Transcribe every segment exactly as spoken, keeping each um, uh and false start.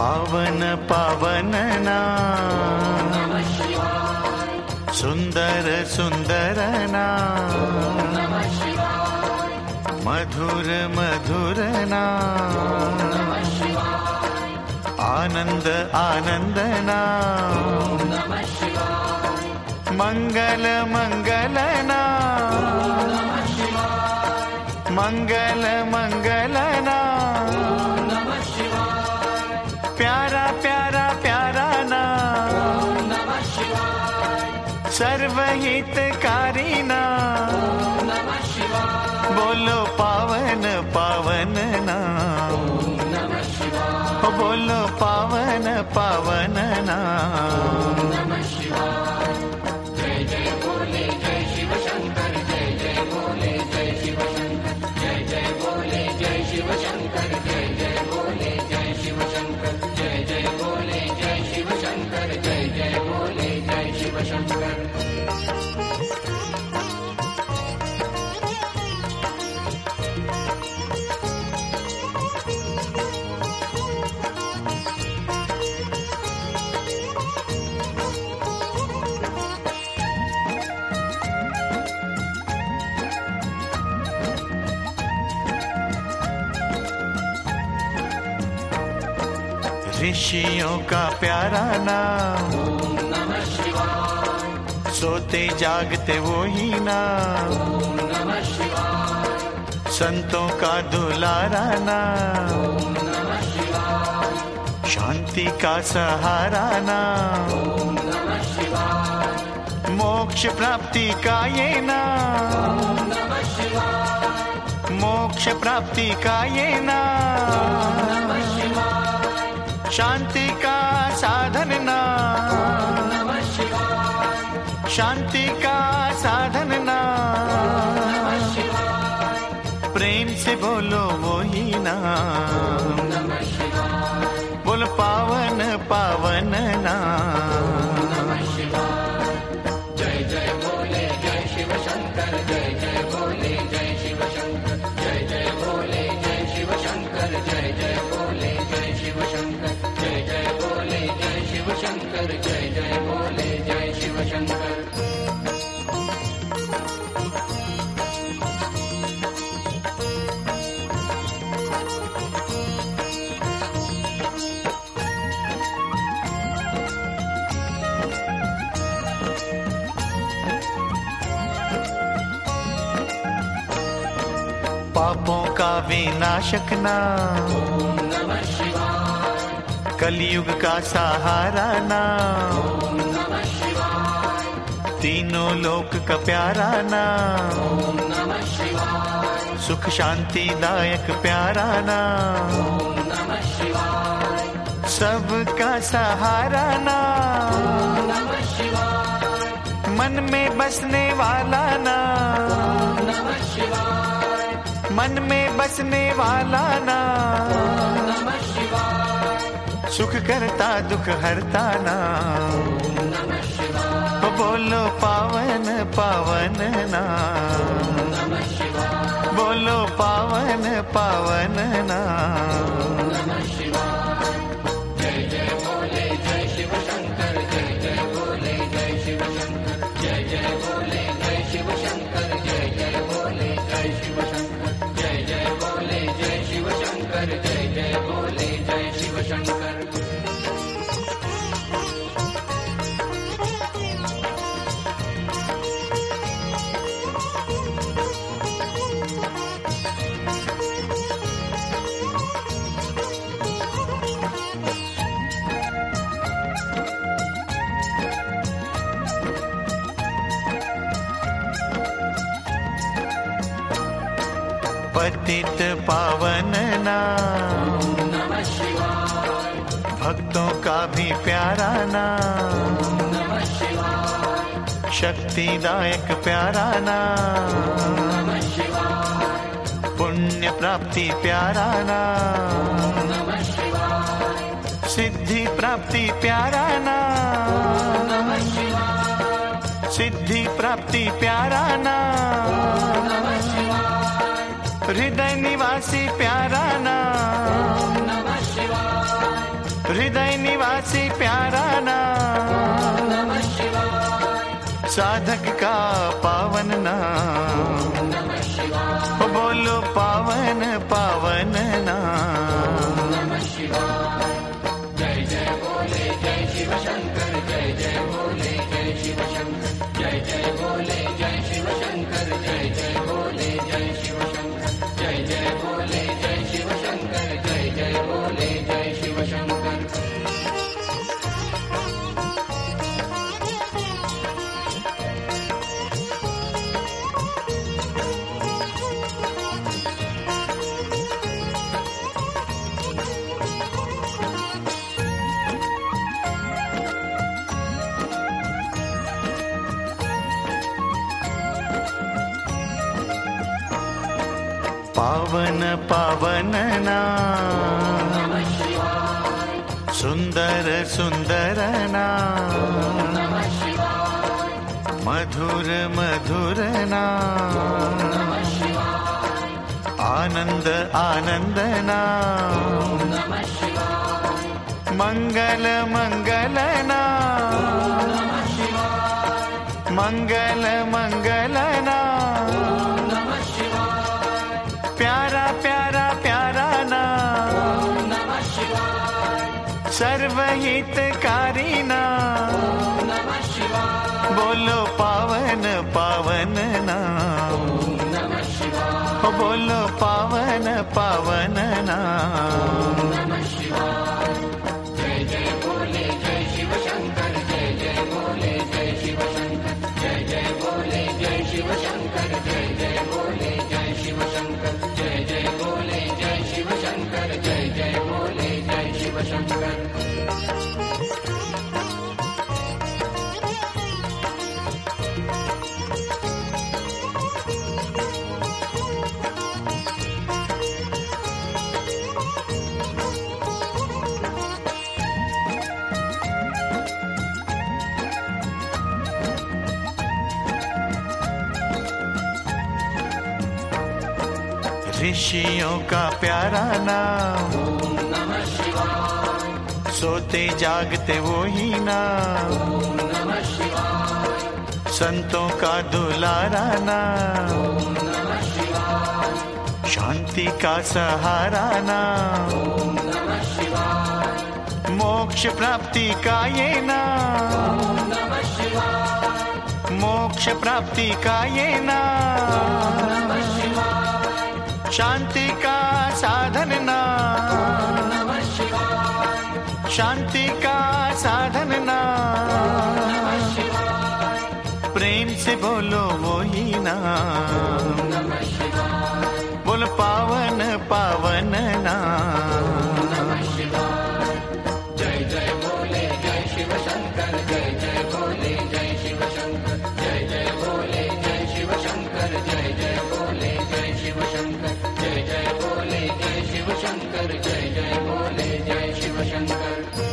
पावन पावन नाम, सुंदर सुंदर नाम, मधुर मधुर नाम, आनंद आनंद नाम, मंगल मंगल नाम, मंगल मंगल नाम, प्यारा प्यारा प्यारा नाम, सर्वहितकारी नाम, बोलो पावन पावन नाम, बोलो पावन पावन नाम। जय जय बोले जय शिव शंकर, जय जय बोले जय शिव शंकर, जय जय बोले जय शिव शंकर, जय जय बोले जय शिव शंकर, जय जय बोले जय शिव शंकर, जय जय बोले जय शिव शंकर। ऋषियों का प्यारा नाम, ओम नमः शिवाय, सोते जागते वो ही नाम, ओम नमः शिवाय, संतों का दुलारा नाम, ओम नमः शिवाय, शांति का सहारा नाम, ओम नमः शिवाय, मोक्ष प्राप्ति का ये नाम, ओम नमः शिवाय, मोक्ष प्राप्ति का ये नाम, नमः शिवाय, शांति का साधन नाम, नमः शिवाय, शांति का साधन नाम, नमः शिवाय, प्रेम से बोलो वो ही नाम, नमः शिवाय, बोलो पावन पावन नाम। नमः शिवाय। जय जय बोले जय शिव शंकर, जय जय बोले जय शिव शंकर, जय जय बोले जय शिव शंकर, जय जय बोले जय शिव शंकर, जय जय बोले जय शिव शंकर, जय जय बोले जय शिव शंकर। पापों का विनाशक नाम, ओम नमः शिवाय, कलयुग का सहारा नाम, ओम नमः शिवाय, तीनों लोक का प्यारा नाम, ओम नमः शिवाय, सुख शांति दायक प्यारा नाम, ओम नमः शिवाय, सबका सहारा नाम, ओम नमः शिवाय, मन में बसने वाला नाम, ओम नमः शिवाय, मन में बसने वाला नाम, ओम नमः शिवाय, सुख करता दुख हरता नाम, ओम नमः शिवाय, बोलो पावन पावन नाम, नमः शिवाय, बोलो पावन पावन नाम। नमः शिवाय। जय जय बोले जय शिव शंकर, जय जय बोले जय शिव शंकर, जय जय बोले जय शिव शंकर, जय जय बोले जय शिव शंकर, जय जय बोले जय शिव शंकर, जय जय बोले जय शिव शंकर। पतित पावन नाम, ओम नमः शिवाय, भक्तों का भी प्यारा नाम, ओम नमः शिवाय, शक्तिदायक प्यारा नाम, नमः शिवाय, पुण्य प्राप्ति प्यारा नाम, नमः शिवाय, सिद्धि प्राप्ति प्यारा नाम, नमः शिवाय, सिद्धि प्राप्ति प्यारा नाम, नमः शिवाय, हृदय निवासी प्यारा नाम, नमः शिवाय, साधक का पावन नाम, नमः शिवाय, बोलो पावन पावन नाम। नमः शिवाय। जय जय बोले जय शिव शंकर, जय जय बोले जय शिव शंकर, जय जय बोले जय शिव शंकर, जय जय बोले जय शिव शंकर, जय जय बोले जय शिव शंकर, जय जय बोले जय शिव शंकर। पावन पावन नाम, नमः शिवाय, सुंदर सुंदर नाम, नमः शिवाय, मधुर मधुर नाम, नमः शिवाय, आनंद आनंद नाम, नमः शिवाय, मंगल मंगल नाम, नमः शिवाय, मंगल मंगल नाम, नमः शिवाय, प्यारा प्यारा प्यारा नाम, नमः शिवाय, सर्वहितकारी नाम, नमः शिवाय, बोलो पावन पावन नाम, नमः शिवाय, बोलो पावन पावन नाम। नमः शिवाय। जय जय बोले जय शिव शंकर, जय जय बोले जय शिव शंकर, जय जय बोले जय शिव शंकर, जय जय बोले जय शिव शंकर, जय जय बोले जय शिव शंकर, जय जय बोले जय शिव शंकर। ऋषियों का प्यारा नाम, ओम नमः शिवाय, सोते जागते वो ही नाम, ओम नमः शिवाय, संतों का दुलारा नाम, ओम नमः शिवाय, शांति का सहारा नाम, ओम नमः शिवाय, मोक्ष प्राप्ति का ये नाम, ओम नमः शिवाय, मोक्ष प्राप्ति का ये नाम, नमः शिवाय, शांति का साधन नाम, नमः शिवाय, शांति का साधन नाम, नमः शिवाय, प्रेम से बोलो वो ही नाम, नमः शिवाय, बोल पावन पावन नाम। नमः शिवाय। जय जय बोले जय शिव शंकर, जय जय बोले जय शिव शंकर, जय जय बोले जय शिव शंकर, जय जय बोले जय शिव शंकर, जय जय बोले जय शिव शंकर, जय जय बोले जय शिव शंकर।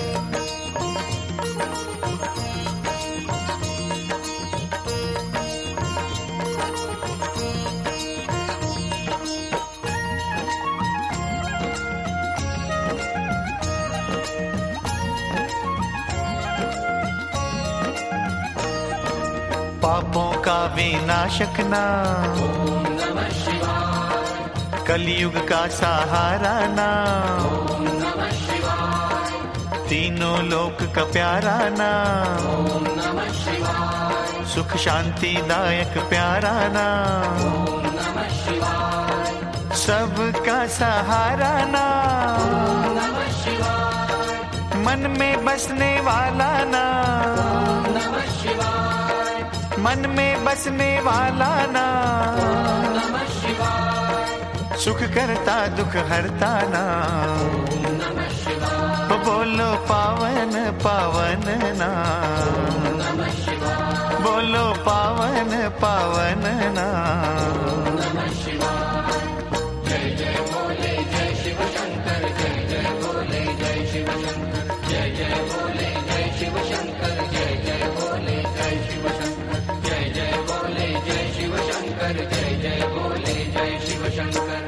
पापों का विनाशक नाम, ओम नमः शिवाय, कलयुग का सहारा नाम, ओम नमः शिवाय, तीनों लोक का प्यारा नाम, ओम नमः शिवाय, सुख शांति दायक प्यारा नाम, ओम नमः शिवाय, सबका सहारा नाम, ओम नमः शिवाय, मन में बसने वाला नाम, ओम नमः शिवाय, मन में बसने वाला नाम, ओम नमः शिवाय, सुख करता दुख हरता नाम, ओम नमः शिवाय, बोलो पावन पावन नाम, ओम नमः शिवाय, बोलो पावन पावन नाम। ओम नमः शिवाय। जय जय बोले जय शिव शंकर, जय जय बोले जय शिव शंकर, जय जय बोले जय शिव शंकर, जय जय बोले जय शिव शंकर, जय जय बोले जय शिव शंकर, जय जय बोले जय शिव शंकर।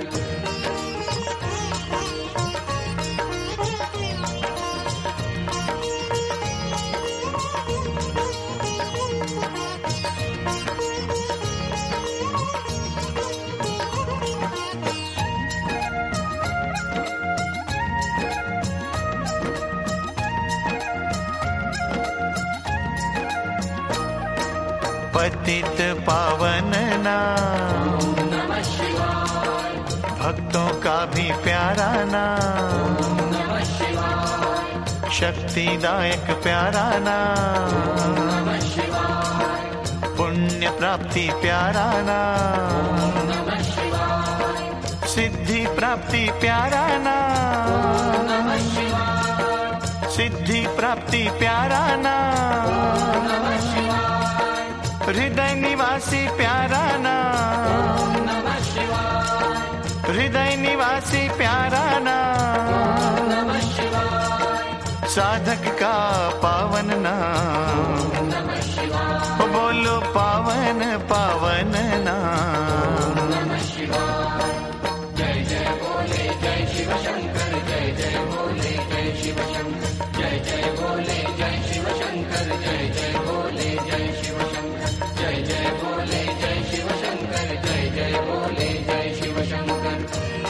पतित पावन नाम, नमः शिवाय, भक्तों का भी प्यारा नाम, नमः शिवाय, शक्तिदायक प्यारा नाम, नमः शिवाय, पुण्य प्राप्ति प्यारा नाम, नमः शिवाय, सिद्धि प्राप्ति प्यारा नाम, नमः शिवाय, सिद्धि प्राप्ति प्यारा नाम, नमः शिवाय, हृदय निवासी प्यारा नाम, नमः शिवाय, हृदय निवासी प्यारा नाम, नमः शिवाय, साधक का पावन नाम, नमः शिवाय, बोलो पावन पावन नाम। नमः शिवाय, जय जय बोले जय शिव शंकर, जय जय बोले जय शिव शंकर, जय जय बोले जय शिव शंकर, जय जय बोले जय शिव शंकर, जय जय बोले जय शिव शंकर, जय जय बोले जय शिव शंकर।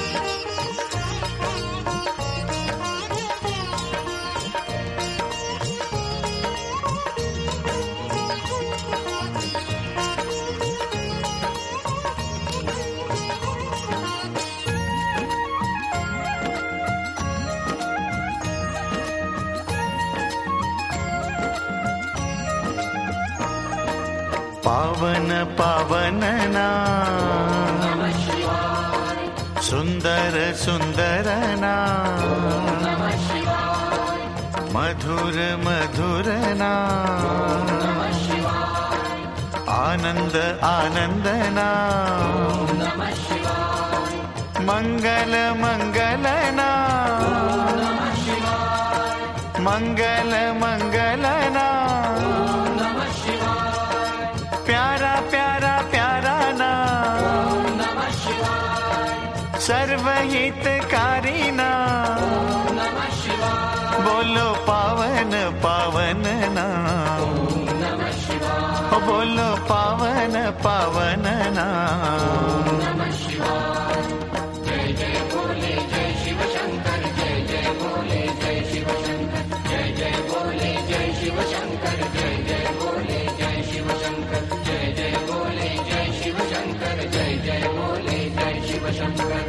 पावन पावन नाम, नमः शिवाय, सुंदर सुंदर नाम, नमः शिवाय, मधुर मधुर नाम, नमः शिवाय, आनंद आनंद नाम, नमः शिवाय, मंगल मंगल नाम, नमः शिवाय, मंगल मंगल नाम, नमः शिवाय, प्यारा प्यारा प्यारा नाम, नमः शिवाय, सर्वहितकारी नाम, नमः शिवाय, बोलो पावन पावन नाम, नमः शिवाय, बोलो पावन पावन नाम। नमः शिवाय, जय जय बोले जय शिव शंकर, जय जय बोले जय शिव शंकर, जय जय बोले जय शिव शंकर, जय जय बोले जय शिव शंकर, जय जय बोले जय शिव शंकर, जय जय बोले जय शिव शंकर।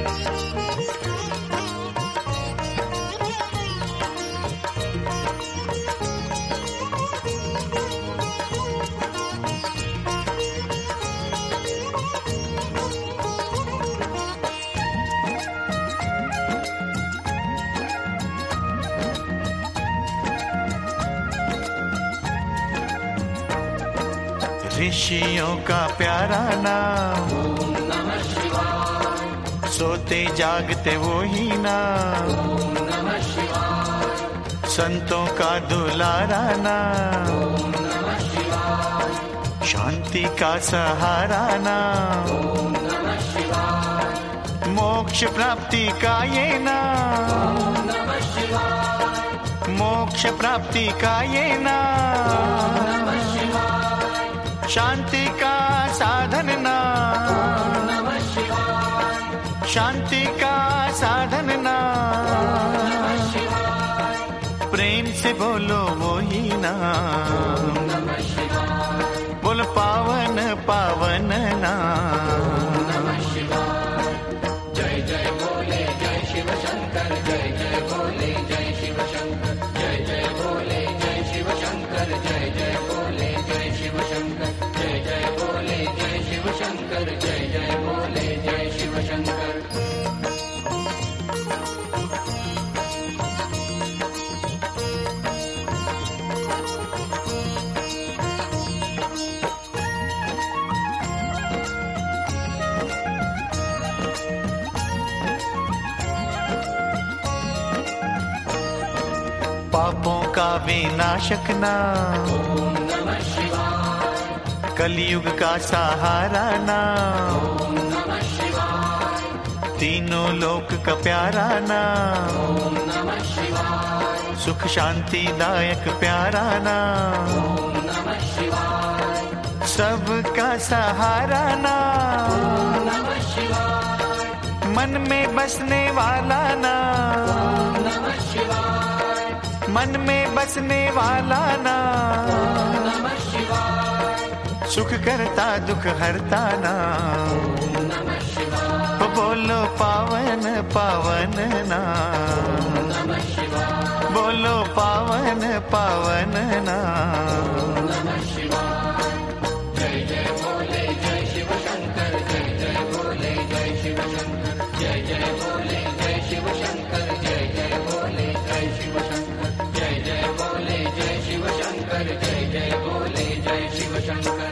ऋषियों का प्यारा नाम, ओम नमः शिवाय, सोते जागते वो ही नाम, ओम नमः शिवाय, संतों का दुलारा नाम, ओम नमः शिवाय, शांति का सहारा नाम, ओम नमः शिवाय, मोक्ष प्राप्ति का ये नाम, ओम नमः शिवाय, मोक्ष प्राप्ति का ये नाम, नमः शिवाय, शांति का साधन नाम, नमः शिवाय, शांति का साधन नाम, नमः शिवाय, प्रेम से बोलो वो ही नाम, नमः शिवाय, बोल पावन पावन नाम। नमः शिवाय, जय जय बोले जय शिव शंकर, जय जय बोले जय शिव शंकर, जय जय बोले जय शिव शंकर, जय जय बोले जय शिव शंकर, जय जय बोले जय शिव शंकर, जय जय बोले जय शिव शंकर। पापों का विनाशक नाम, ओम नमः शिवाय, कलयुग का सहारा नाम, ओम नमः शिवाय, तीनों लोक का प्यारा नाम, ओम नमः शिवाय, सुख शांति दायक प्यारा नाम, ओम नमः शिवाय, सबका सहारा नाम, ओम नमः शिवाय, मन में बसने वाला नाम, ओम नमः शिवाय, मन में बसने वाला नाम, ओम नमः शिवाय, सुख करता दुख हरता नाम, नमः शिवाय, बोलो पावन पावन नाम, नमः शिवाय, बोलो पावन पावन नाम, नमः शिवाय। जय जय भोले जय शिव शंकर, जय जय भोले जय शिव शंकर, जय जय भोले जय शिव शंकर, जय जय भोले जय शिव शंकर, जय जय भोले जय शिव शंकर, जय जय भोले जय शिव शंकर।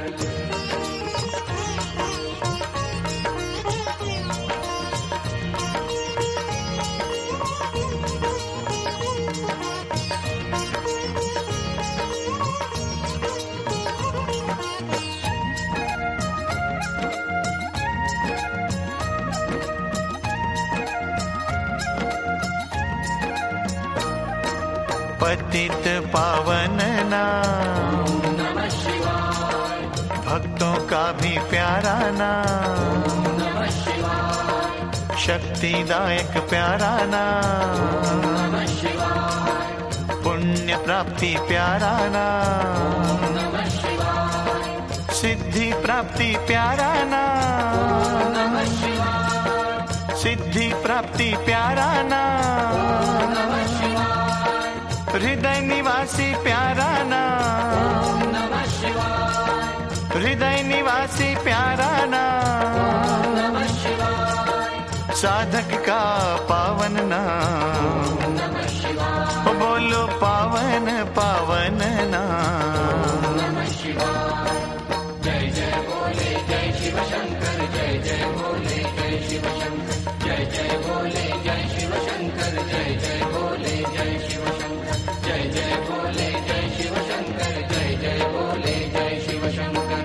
पतित पावन नाम, नमः शिवाय, भक्तों का भी प्यारा नाम, नमः शिवाय, शक्तिदायक प्यारा नाम, नमः शिवाय, पुण्य प्राप्ति प्यारा नाम, नमः शिवाय, सिद्धि प्राप्ति प्यारा नाम, नमः शिवाय, सिद्धि प्राप्ति प्यारा नाम, नमः शिवाय, हृदय निवासी प्यारा नाम, नमः शिवाय, हृदय निवासी प्यारा नाम, नमः शिवाय, साधक का पावन नाम, नमः शिवाय, बोलो पावन पावन नाम, नमः शिवाय। जय जय भोले जय शिव शंकर, जय जय भोले जय शिव शंकर, जय जय भोले जय शिव शंकर, जय जय भोले जय शिव शंकर, जय जय भोले जय शिव शंकर, जय जय भोले जय शिव शंकर।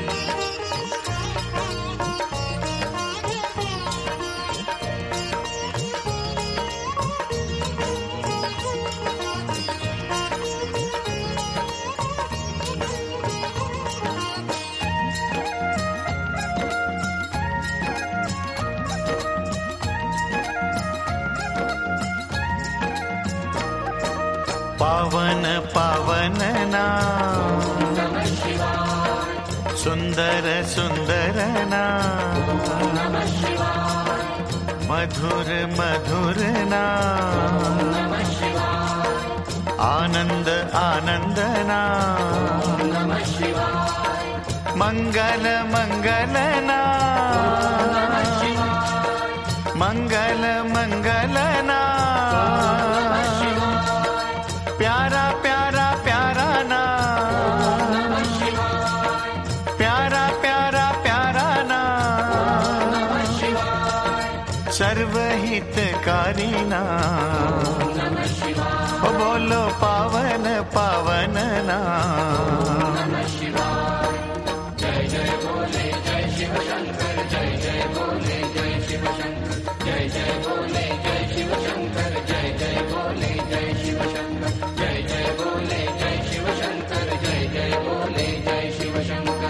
पावन पावन नाम, नमः शिवाय, सुंदर सुंदर नाम, नमः शिवाय, मधुर मधुर नाम, नमः शिवाय, आनंद आनंद नाम, नमः शिवाय, मंगल मंगल नाम, नमः शिवाय, मंगल मंगल नाम, नमः शिवाय, प्यारा प्यारा प्यारा नाम, नमः शिवाय, प्यारा प्यारा प्यारा नाम, नमः शिवाय, सर्वहितकारी नाम, नमः शिवाय, बोलो पावन पावन नाम, नमः शिवाय। जय जय भोले जय शिव शंकर, जय जय भोले जय शिव शंकर, जय जय भोले जय शिव शंकर, जय जय भोले जय शिव शंकर, जय जय भोले जय शिव शंकर, जय जय भोले जय शिव शंकर।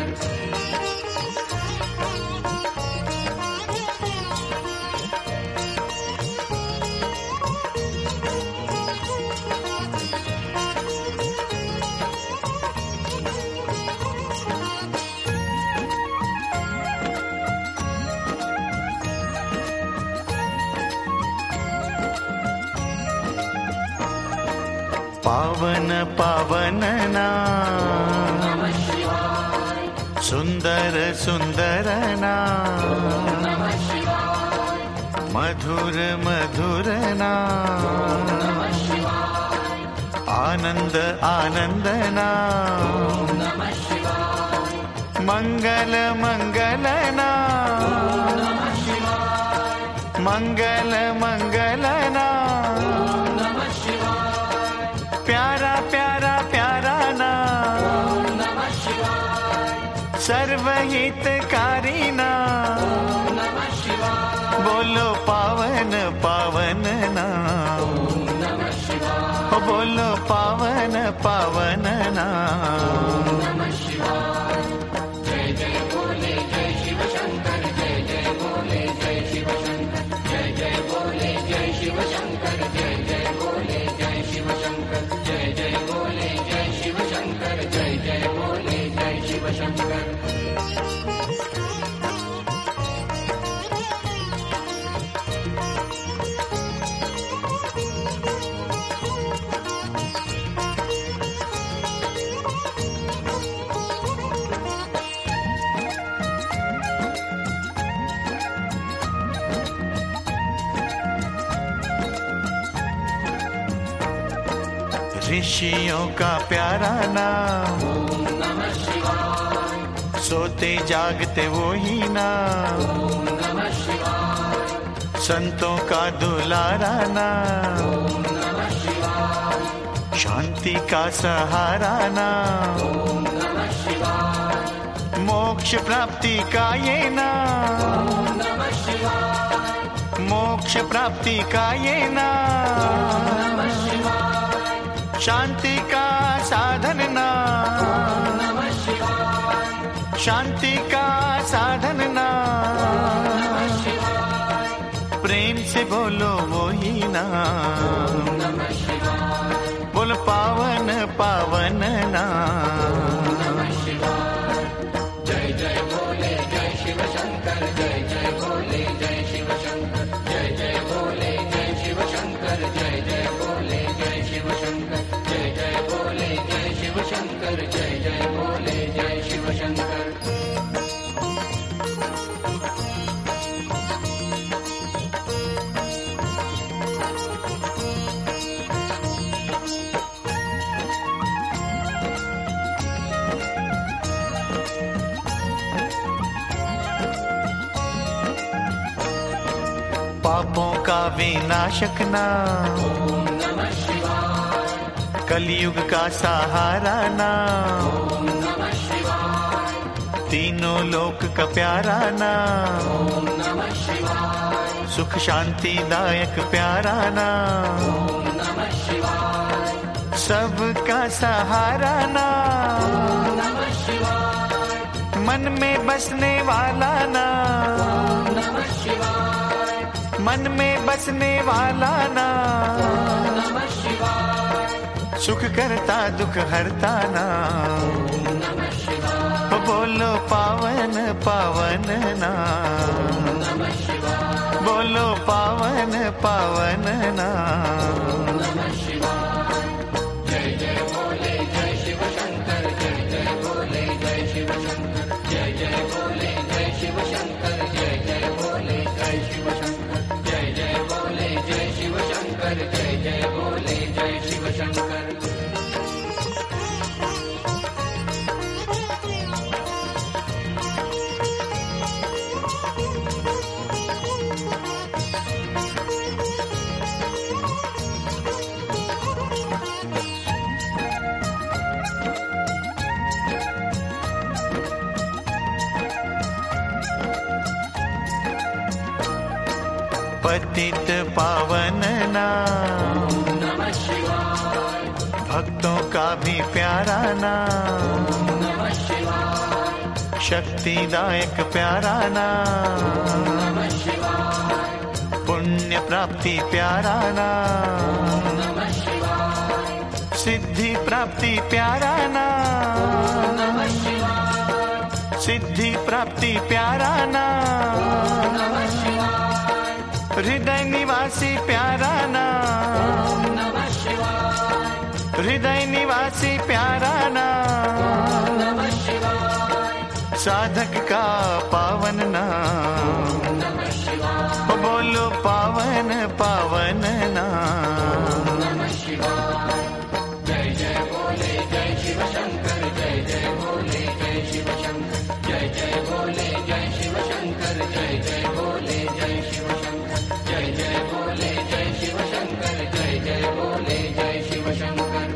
पावन पावन नाम, नमः शिवाय, सुंदर सुंदर नाम, नमः शिवाय, मधुर मधुर नाम, नमः शिवाय, आनंद आनंद नाम, नमः शिवाय, मंगल मंगल नाम, नमः शिवाय, मंगल मंगल नाम, नमः शिवाय, प्यारा प्यारा प्यारा नाम, नमः शिवाय, सर्वहितकारी नाम, नमः शिवाय, बोलो पावन पावन नाम, नमः शिवाय, बोलो पावन पावन नाम, नमः शिवाय। जय जय भोले जय शिव शंकर, जय जय भोले जय शिव शंकर, जय जय भोले जय शिव शंकर, जय जय भोले जय शिव शंकर, जय जय भोले जय शिव शंकर, जय जय भोले जय शिव शंकर। ऋषियों का प्यारा नाम, ओम नमः शिवाय, सोते जागते वो ही नाम, ओम नमः शिवाय, संतों का दुलारा नाम, ओम नमः शिवाय, शांति का सहारा नाम, ओम नमः शिवाय, मोक्ष प्राप्ति का ये नाम, ओम नमः शिवाय, मोक्ष प्राप्ति का ये नाम, नमः शिवाय, शांति का साधन नाम, नमः शिवाय, शांति का साधन नाम, नमः शिवाय, प्रेम से बोलो वो ही नाम, नमः शिवाय, बोल पावन पावन नाम। नमः शिवाय, जय जय भोले जय शिव शंकर, जय जय भोले जय शिव शंकर, जय जय भोले जय शिव शंकर, जय जय भोले जय शिव शंकर, जय जय भोले जय शिव शंकर, जय जय भोले जय शिव शंकर। पापों का विनाशक नाम, ओम नमः शिवाय, कलयुग का सहारा नाम, ओम नमः शिवाय, तीनों लोक का प्यारा नाम, ओम नमः शिवाय, सुख शांति दायक प्यारा नाम, ओम नमः शिवाय, सबका सहारा नाम, ओम नमः शिवाय, मन में बसने वाला नाम, ओम नमः शिवाय, मन में बसने वाला नाम, नमः शिवाय, सुख करता दुख हरता नाम, ओम नमः शिवाय, बोलो पावन पावन नाम, नमः शिवाय, बोलो पावन पावन नाम। नमः शिवाय, जय जय भोले जय शिव शंकर, जय जय भोले जय शिव शंकर, जय जय भोले जय शिव शंकर, जय जय भोले जय शिव शंकर, जय जय भोले जय शिव शंकर, जय जय भोले जय शिव शंकर। पतित पावन नाम, ओम नमः शिवाय, भक्तों का भी प्यारा नाम, ओम नमः शिवाय, शक्तिदायक प्यारा नाम, नमः शिवाय, पुण्य प्राप्ति प्यारा नाम, नमः शिवाय, सिद्धि प्राप्ति प्यारा नाम, नमः शिवाय, सिद्धि प्राप्ति प्यारा नाम, नमः शिवाय, हृदय निवासी प्यारा नाम, नमः शिवाय, हृदय निवासी प्यारा नाम, नमः शिवाय, साधक का पावन नाम, नमः शिवाय, बोलो पावन पावन नाम। नमः शिवाय, जय जय भोले जय शिव शंकर, जय जय भोले जय शिव शंकर, जय जय भोले जय शिव शंकर, जय जय भोले जय शिव शंकर, जय जय भोले जय शिव शंकर, जय जय भोले जय शिव शंकर।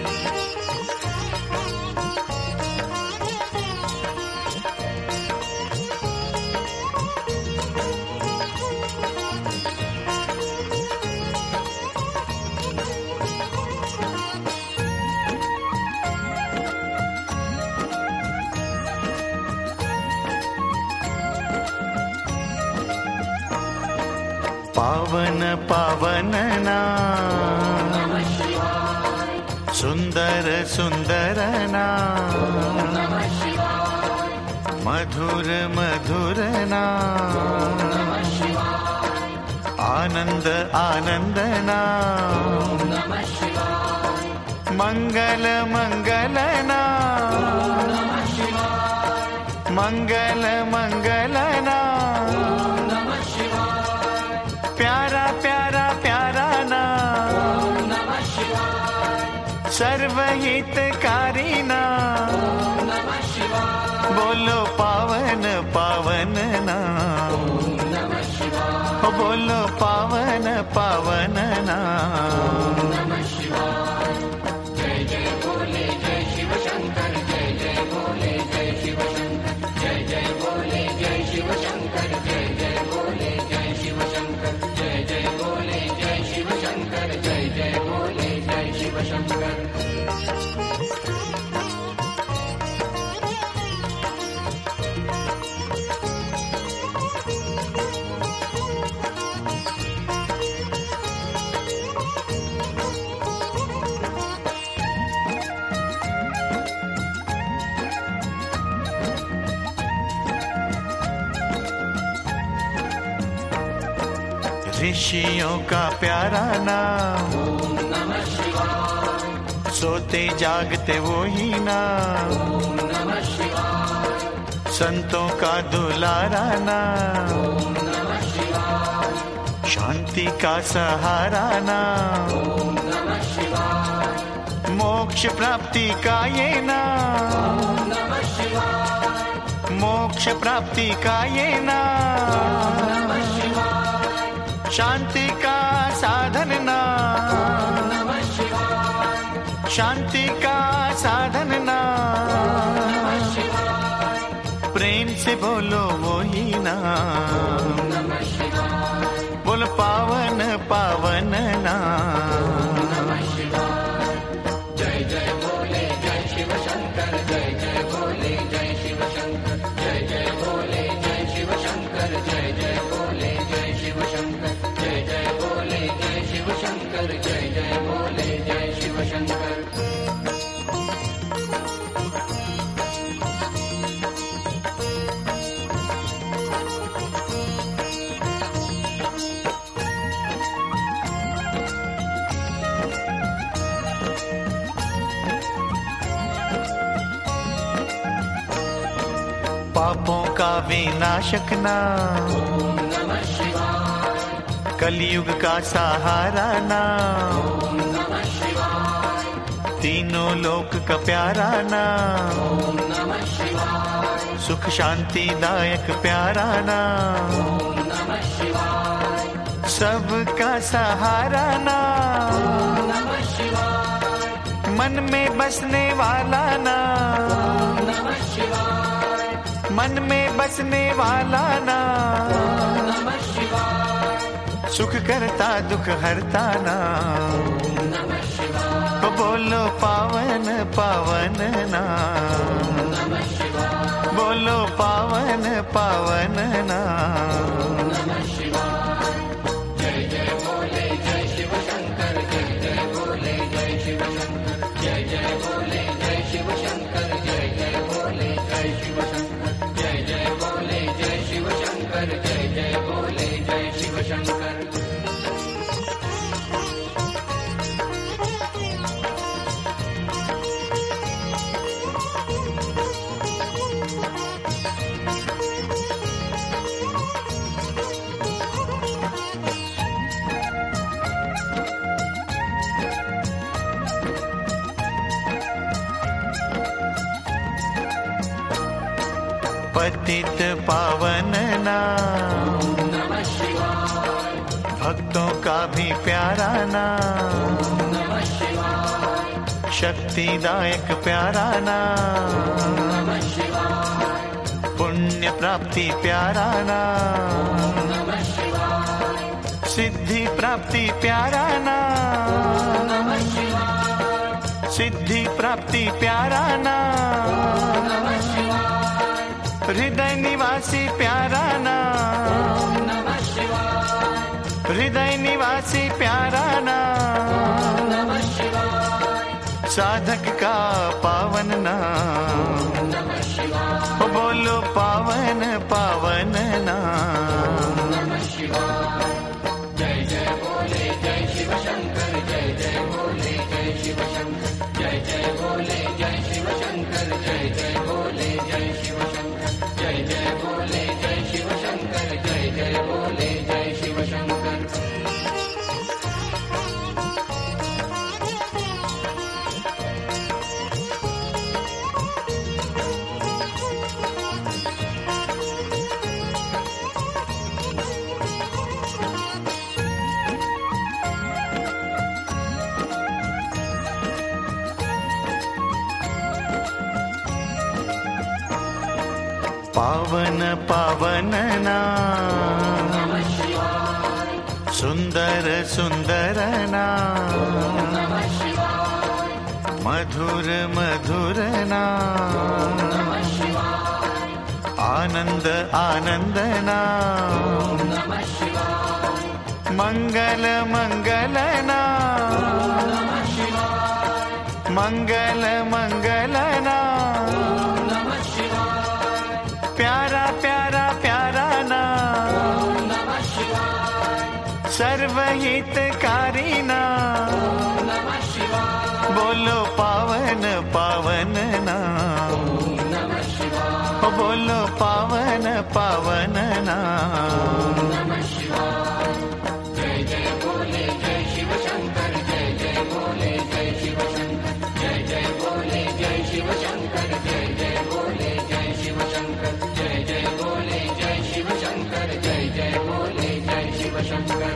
पावन पावन नाम, नमः शिवाय, सुंदर सुंदर नाम, नमः शिवाय, मधुर मधुर नाम, नमः शिवाय, आनंद आनंद नाम, नमः शिवाय, मंगल मंगल नाम, नमः शिवाय, मंगल मंगल नाम, नमः शिवाय, प्यारा प्यारा प्यारा नाम, नमः शिवाय, पावन पावन नाम, ओम नमः शिवाय, ओ बोलो पावन पावन नाम। ओम नमः शिवाय। जय जय भोले जय शिव शंकर, जय जय भोले जय शिव शंकर, जय जय भोले जय शिव शंकर, जय जय भोले जय शिव शंकर, जय जय भोले जय शिव शंकर, जय जय भोले जय शिव शंकर। ऋषियों का प्यारा नाम, ओम नमः शिवाय, सोते जागते वो ही नाम। ओम नमः शिवाय, संतों का दुलारा नाम, ओम नमः शिवाय, शांति का सहारा नाम। ओम नमः शिवाय, मोक्ष प्राप्ति का ये नाम, ओम नमः शिवाय, मोक्ष प्राप्ति का ये नाम। नमः शिवाय, शांति का साधन नाम, नमः शिवाय, शांति का साधन नाम। नमः शिवाय, प्रेम से बोलो वो ही नाम, नमः शिवाय, बोलो पावन पावन नाम। नमः शिवाय। जय जय भोले जय शिव शंकर, जय जय भोले जय शिव शंकर, जय जय भोले जय शिव शंकर, जय जय भोले जय शिव शंकर, जय जय भोले जय शिव शंकर, जय जय भोले जय शिव शंकर। पापों का विनाशक नाम, ओम नमः शिवाय, कलयुग का सहारा नाम। ओम नमः शिवाय, तीनों लोक का प्यारा नाम, ओम नमः शिवाय, सुख शांति दायक प्यारा नाम। ओम नमः शिवाय, सबका सहारा नाम, ओम नमः शिवाय, मन में बसने वाला नाम, ओम नमः शिवाय, मन में बसने वाला नाम। ओम नमः शिवाय, सुख करता दुख हरता नाम, ओम नमः शिवाय, ओ बोलो पावन पावन नाम, नमः शिवाय, बोलो पावन पावन नाम। नमः शिवाय। जय जय भोले जय शिव शंकर, जय जय भोले जय शिव शंकर, जय जय भोले जय शिव शंकर, जय जय भोले जय शिव शंकर, जय जय भोले जय शिव शंकर, जय जय भोले जय शिव शंकर। पतित पावन नाम, ओम नमः शिवाय, भक्तों का भी प्यारा नाम। ओम नमः शिवाय, शक्तिदायक प्यारा नाम, ओम नमः शिवाय, पुण्य प्राप्ति प्यारा नाम। ओम नमः शिवाय, सिद्धि प्राप्ति प्यारा नाम, ओम नमः शिवाय, सिद्धि प्राप्ति प्यारा नाम। ओम नमः शिवाय, हृदय निवासी प्यारा नाम, ओम नमः शिवाय, हृदय निवासी प्यारा नाम। ओम नमः शिवाय, साधक का पावन नाम, ओम नमः शिवाय, ओ बोलो पावन पावन नाम। ओम नमः शिवाय। जय जय भोले जय शिव शंकर, जय जय भोले जय शिव शंकर, जय जय भोले जय शिव शंकर, जय जय भोले जय शिव शंकर, जय जय भोले जय शिव शंकर, जय जय भोले जय शिव शंकर। पावन पावन नाम, सुंदर सुंदर नाम, मधुर मधुर नाम, आनंद आनंद नाम, मंगल मंगल नाम, मंगल मंगल नाम, प्यारा प्यारा प्यारा नाम, सर्वहितकारी नाम, बोलो पावन पावन नाम, बोलो पावन पावन नाम। जय जय बोले जय शिव शंकर, जय जय बोले जय शिव शंकर, जय जय बोले जय शिव शंकर, जय जय बोले जय शिव शंकर, जय जय बोले जय शिव शंकर, जय जय बोले जय शिव शंकर।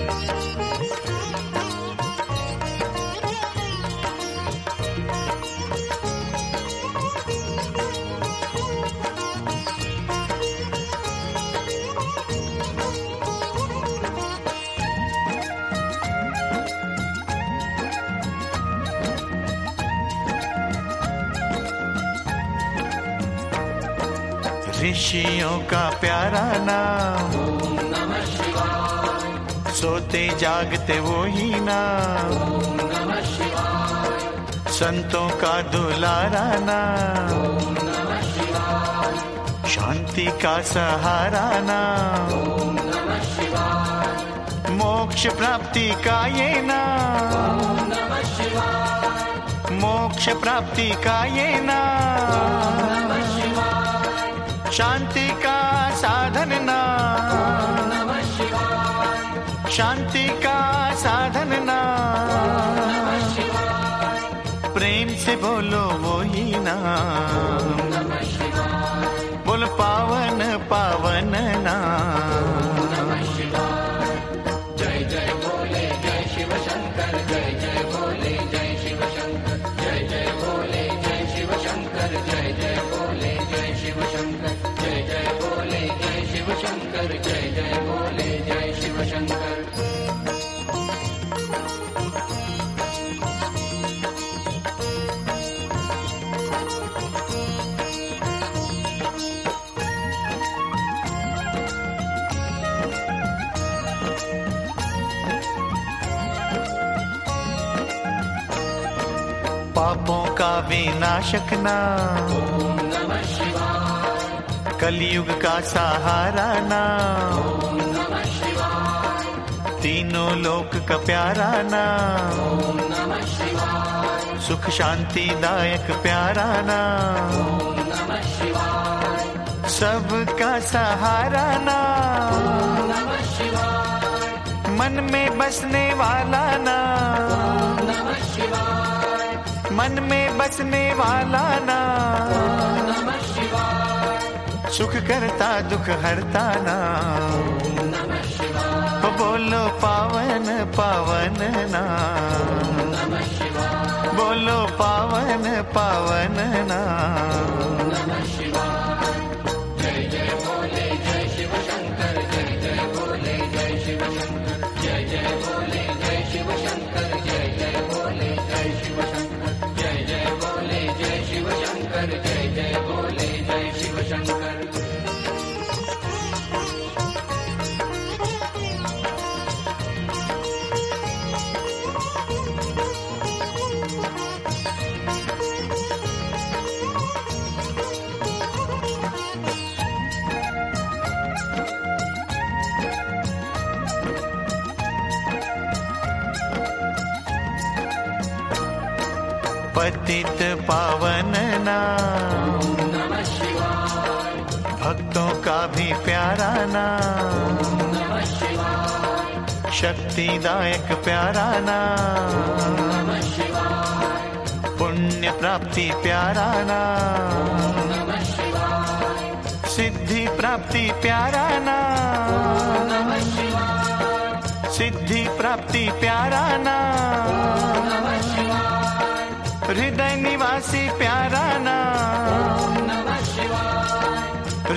ऋषियों का प्यारा नाम, ओम नमः शिवाय, सोते जागते वो ही नाम, ओम नमः शिवाय, संतों का दुलारा नाम, ओम नमः शिवाय, शांति का सहारा नाम, ओम नमः शिवाय, मोक्ष प्राप्ति का ये नाम, ओम नमः शिवाय, मोक्ष प्राप्ति का ये नाम, नमः शिवाय, शांति का साधन नाम, नमः शिवाय, शांति का साधन नाम, नमः शिवाय, प्रेम से बोलो वो ही नाम, नमः शिवाय, बोलो पावन पावन नाम। नमः शिवाय। जय जय बोले जय शिव शंकर, जय जय बोले जय शिव शंकर, जय जय बोले जय शिव शंकर, जय जय बोले जय शिव शंकर, जय जय बोले जय शिव शंकर, जय जय बोले जय शिव शंकर। पापों का विनाशक नाम, ओम नमः शिवाय, कलयुग का सहारा नाम, ओम नमः शिवाय, तीनों लोक का प्यारा नाम, ओम नमः शिवाय, सुख शांति दायक प्यारा नाम, ओम नमः शिवाय, सबका सहारा नाम, ओम नमः शिवाय, मन में बसने वाला नाम, ओम नमः शिवाय, मन में बसने वाला नाम, नमः शिवाय, सुख करता दुख हरता नाम, ओम नमः शिवाय, बोलो पावन पावन नाम, नमः शिवाय, बोलो पावन पावन नाम। नमः शिवाय। जय जय बोले जय शिव शंकर, जय जय बोले जय शिव शंकर, जय जय बोले जय शिव शंकर, जय जय बोले जय शिव शंकर, जय जय बोले जय शिव शंकर, जय जय बोले जय शिव शंकर। पतित पावन नाम, ओम नमः शिवाय, भक्तों का भी प्यारा नाम, ओम नमः शिवाय, शक्तिदायक प्यारा नाम, नमः शिवाय, पुण्य प्राप्ति प्यारा नाम, नमः शिवाय, सिद्धि प्राप्ति प्यारा नाम, नमः शिवाय, सिद्धि प्राप्ति प्यारा नाम, नमः शिवाय, हृदय निवासी प्यारा नाम, नमः शिवाय,